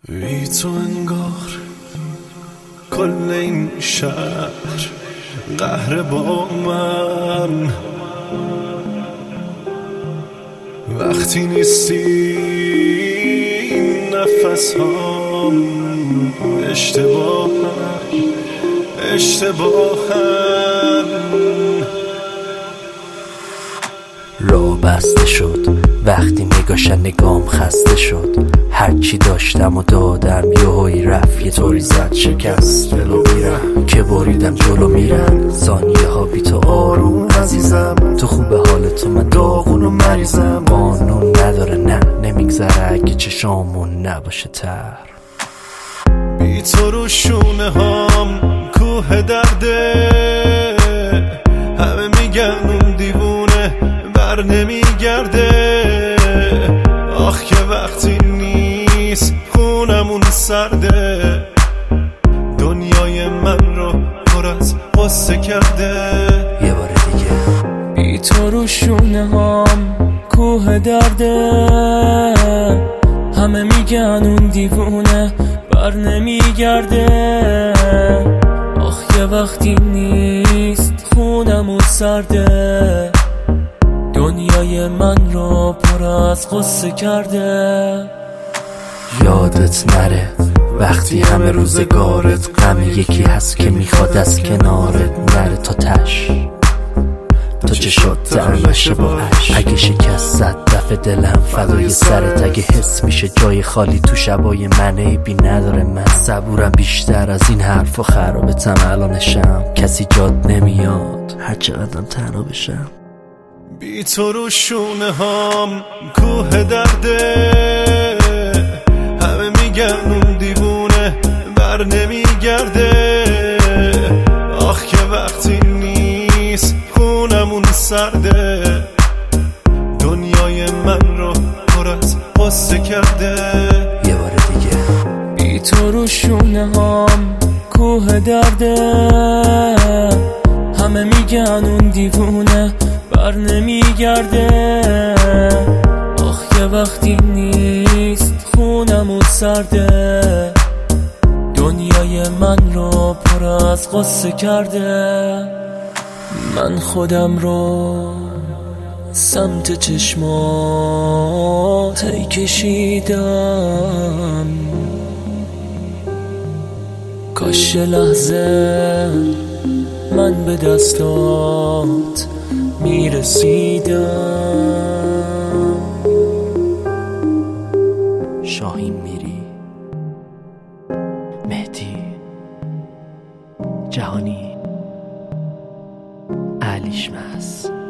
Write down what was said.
بی تو انگار کل این شهر قهر با من. وقتی نیستی نفس هم اشتباهن. راه بسته شد وقتی نگاشن نگام خسته شد. هرچی داشتم و دادم یهویی رفت، یه طوری زد شکست دلو میرم که بریدم جلو میرم. ثانیه ها بی تو آروم عزیزم، تو خوبه حال تو من داغون و مریضم. قانون نداره نه نمیگذره اگه چشامون نباشه تر. بی تو رو شونه هم کوه درده، همه میگن اون دیوونه بر نمیگرده. آخ که وقتی نیست خونمون سرده، دنیای من رو پر از قصه کرده. یه بار دیگه بی تو رو شونه هم کوه درده، همه میگن اون دیوونه بر نمیگرده. آخ یه وقتی نیست خونمون سرده، دنیای من رو پر از قصه کرده. یادت نره وقتی همه روزگارت غم یکی هست که میخواد از کنارت نره تا تش. تو چشات ترمشه با عشق، اگه شکست زد دفع دلم فدای سرت. اگه حس میشه جای خالی تو شبای من عیبی نداره، من صبورم بیشتر از این حرف و خرابتم الانشم. کسی جاد نمیاد هر چقدرم تنها بشم. بی تو رو شونه هم کوه درده، همه میگن اون دیوونه بر نمیگرده. آخ که وقتی نیست خونمون سرده، دنیای من رو پر از قصه کرده. یه بار دیگه بی تو رو شونه هم کوه درده، همه میگن اون دیوونه بر نمیگرده. آخ یه وقتی نیست خونمون سرده، دنیای من رو پر از قصه کرده. من خودم رو سمت چشمات هی کشیدم، کاش لحظه من به دستات میرسیدم. شاهین میری، مهدی جهانی، علیش مس.